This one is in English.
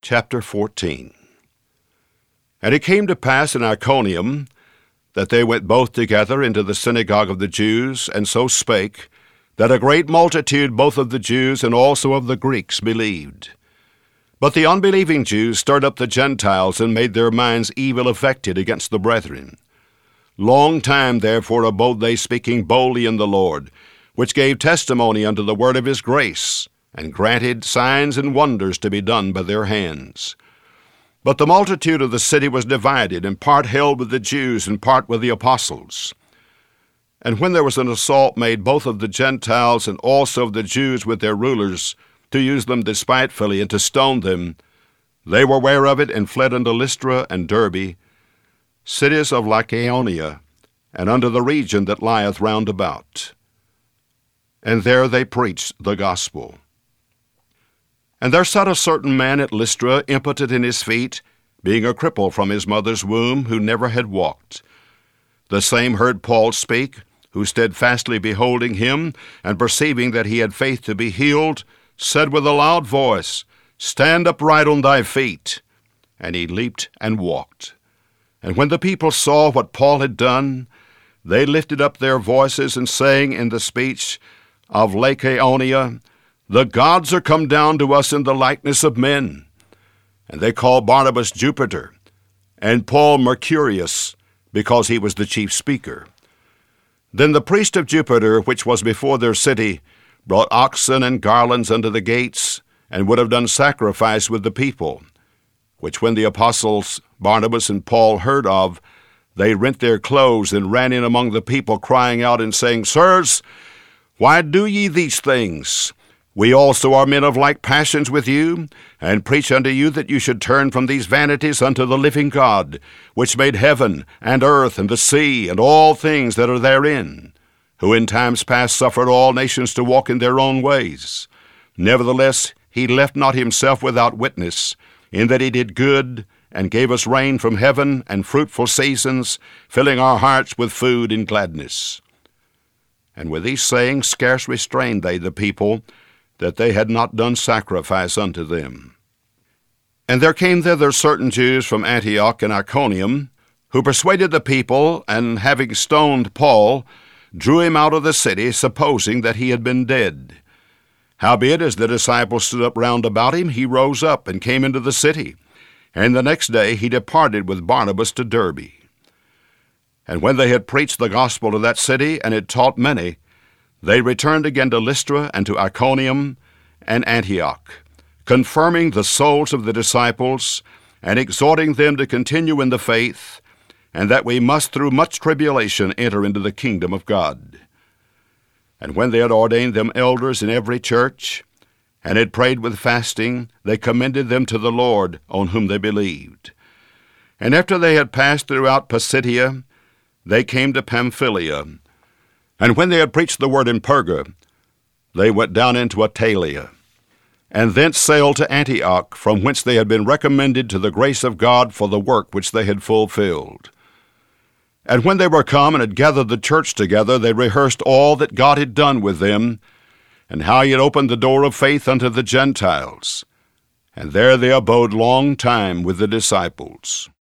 Chapter 14. And it came to pass in Iconium that they went both together into the synagogue of the Jews, and so spake, that a great multitude both of the Jews and also of the Greeks believed. But the unbelieving Jews stirred up the Gentiles, and made their minds evil affected against the brethren. Long time therefore abode they, speaking boldly in the Lord, which gave testimony unto the word of his grace, and granted signs and wonders to be done by their hands. But the multitude of the city was divided, and part held with the Jews, and part with the apostles. And when there was an assault made both of the Gentiles and also of the Jews with their rulers, to use them despitefully and to stone them, they were ware of it, and fled unto Lystra and Derbe, cities of Lycaonia, and unto the region that lieth round about. And there they preached the gospel. And there sat a certain man at Lystra, impotent in his feet, being a cripple from his mother's womb, who never had walked. The same heard Paul speak, who steadfastly beholding him, and perceiving that he had faith to be healed, said with a loud voice, Stand upright on thy feet. And he leaped and walked. And when the people saw what Paul had done, they lifted up their voices, and sang in the speech of Lycaonia, The gods are come down to us in the likeness of men. And they called Barnabas Jupiter, and Paul Mercurius, because he was the chief speaker. Then the priest of Jupiter, which was before their city, brought oxen and garlands unto the gates, and would have done sacrifice with the people, which when the apostles Barnabas and Paul heard of, they rent their clothes, and ran in among the people, crying out and saying, Sirs, why do ye these things? We also are men of like passions with you, and preach unto you that you should turn from these vanities unto the living God, which made heaven and earth and the sea and all things that are therein, who in times past suffered all nations to walk in their own ways. Nevertheless, he left not himself without witness, in that he did good, and gave us rain from heaven and fruitful seasons, filling our hearts with food and gladness. And with these sayings scarce restrained they the people, that they had not done sacrifice unto them. And there came thither certain Jews from Antioch and Iconium, who persuaded the people, and having stoned Paul, drew him out of the city, supposing that he had been dead. Howbeit, as the disciples stood up round about him, he rose up and came into the city, and the next day he departed with Barnabas to Derbe. And when they had preached the gospel to that city, and had taught many, they returned again to Lystra and to Iconium and Antioch, confirming the souls of the disciples, and exhorting them to continue in the faith, and that we must through much tribulation enter into the kingdom of God. And when they had ordained them elders in every church, and had prayed with fasting, they commended them to the Lord, on whom they believed. And after they had passed throughout Pisidia, they came to Pamphylia. And when they had preached the word in Perga, they went down into Attalia, and thence sailed to Antioch, from whence they had been recommended to the grace of God for the work which they had fulfilled. And when they were come and had gathered the church together, they rehearsed all that God had done with them, and how he had opened the door of faith unto the Gentiles. And there they abode long time with the disciples.